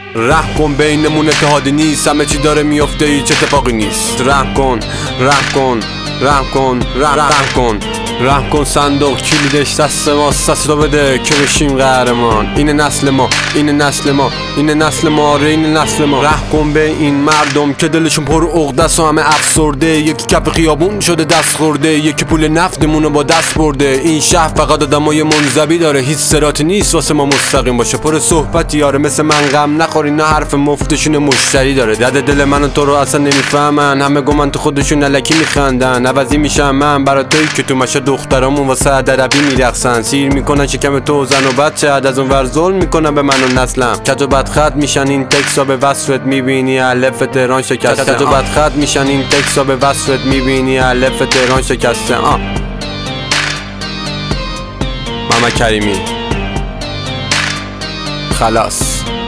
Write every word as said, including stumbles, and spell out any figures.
رحم کن بینمون اتحادی نیست، همه چی داره میفته هیچ اتفاقی نیست. رحم کن رحم کن رحم کن رحم کن رحم کن صندوق کلیدش دست ما، دست تو بده که بشیم قهرمان. این نسل ما این نسل ما این نسل ما آره این نسل ما. رحم کن به این مردم که دلشون پر عقده است و همه افسرده. یکی کف خیابون شده دست خورده، یکی پول نفتمونو با دست برده. این شهر فقط آدمای منزوی داره، هیچ صراطی نیست واسه ما مستقیم باشه. پر صحبتی یاره مثل من غم نخورین، نه حرف مفتشون مشتری داره. درد دل من و تو رو اصلا نمیفهمن، همه گمان تو خودشون الکی میخندن. عوضی میشم من برای تویی که تو مشه دخترامون واسه ادبی میرقصن. سیر میکنن شکم تو زن و بچه، از اون ور ظلم میکنن به من و نسلم. کج و بد خط میشن این تکسا به وصفت میبینی الف تهران شکسته. کج و بد خط میشن این تکسا به وصفت میبینی الف تهران شکسته. آه محمد کریمی خلاص.